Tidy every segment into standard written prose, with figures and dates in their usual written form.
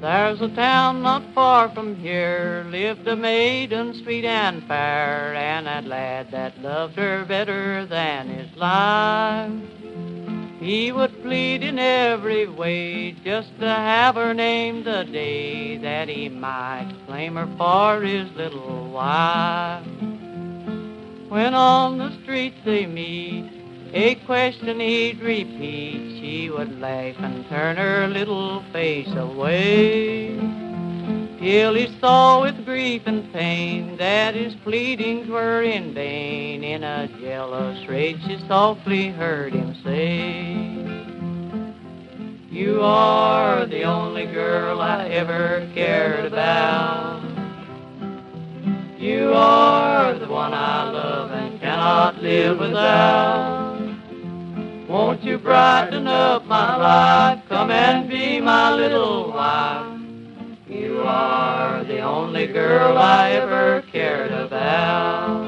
There's a town not far from here, lived a maiden sweet and fair, and a lad that loved her better than his life. He would plead in every way just to have her named the day that he might claim her for his little wife. When on the streets they meet, a question he'd repeat, she would laugh and turn her little face away, till he saw with grief and pain that his pleadings were in vain. In a jealous rage she softly heard him say, "You are the only girl I ever cared about. You are the one I love and cannot live without. Won't you brighten up my life, come and be my little wife. You are the only girl I ever cared about."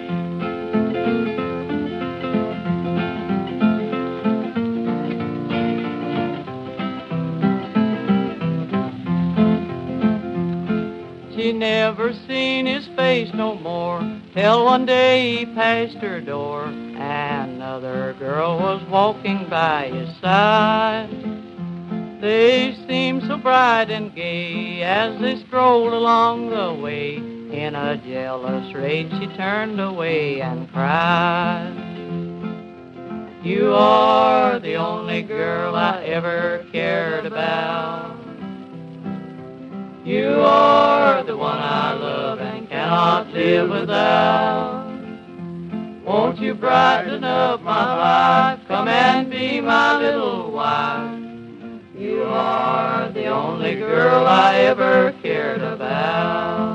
She never seen his face no more, till one day he passed her door. Another girl was walking by his side. They seemed so bright and gay as they strolled along the way. In a jealous rage she turned away and cried, "You are the only girl I ever cared about. You are the one I love and cannot live without. Won't you brighten up my life, come and be my little wife. You are the only girl I ever cared about."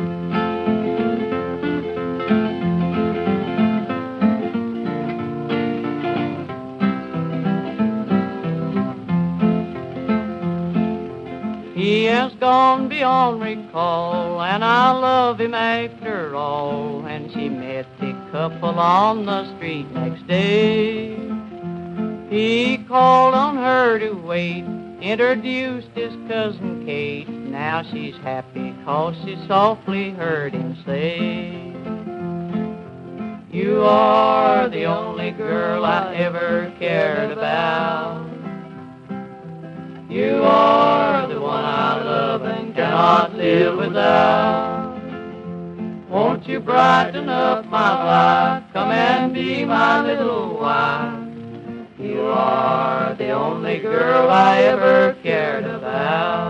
He has gone beyond recall, and I love him after all. And she met the couple on the street next day. He called on her to wait, introduced his cousin Kate. Now she's happy 'cause she softly heard him say, "You are the only girl I ever cared about. You are the one I love and cannot live without. Won't you brighten up my life, come and be my little wife. You are the only girl I ever cared about."